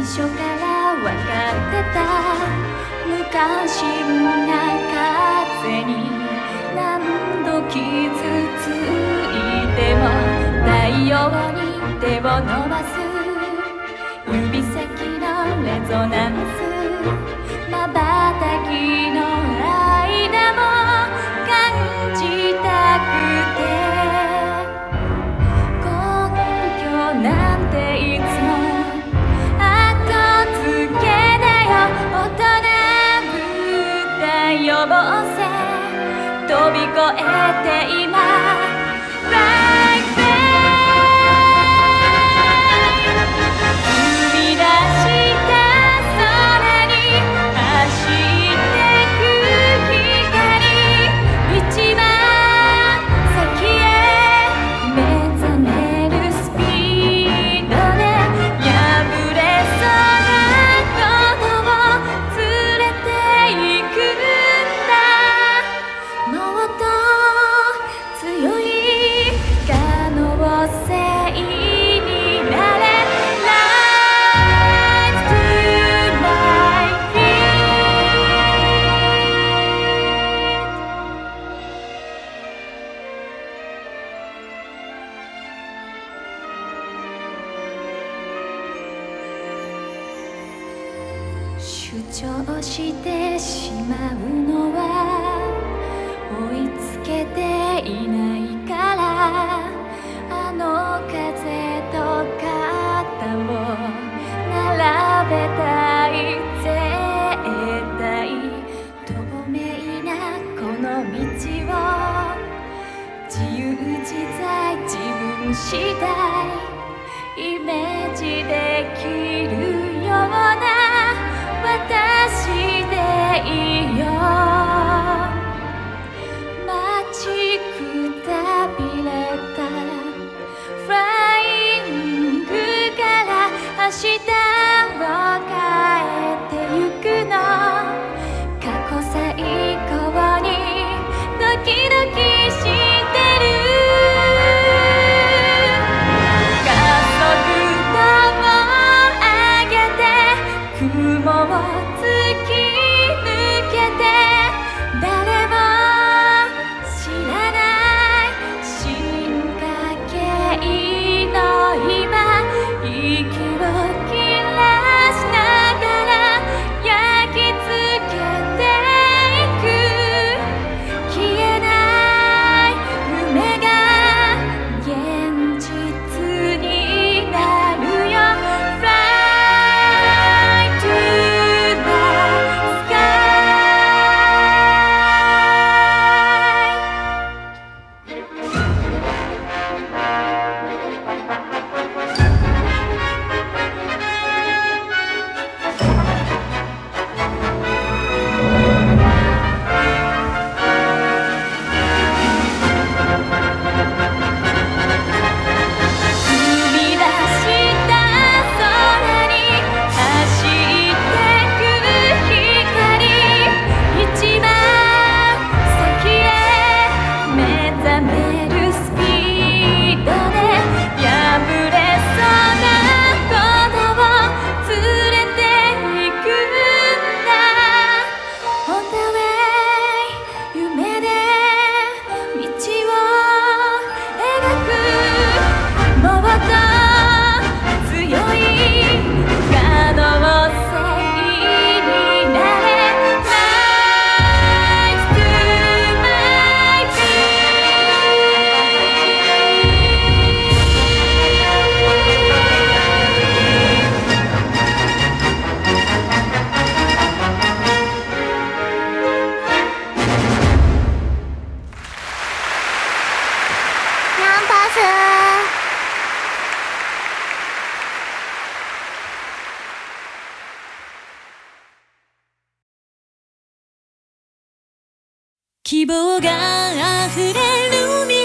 初から分かってた。無関心な風に何度傷ついても太陽に手を伸ばす。指先のレゾナンス、瞬きの間も感じたくて、根拠なんていつも後付けだよ。大人ぶった予防線飛び越えて今主張してしまうのは追いつけていないから。あの風と肩を並べたい絶対透明なこの道を自由自在自分次第イメージできるような私でいいよ。待ちくたびれたフライングから明日を変えてゆくの。過去最高にドキドキしてる。加速度を上げて雲を突き抜けて、誰も知らない進化系の今、息を切らしながら焼き付けていく。消えない夢が現実になるよ。希望があふれる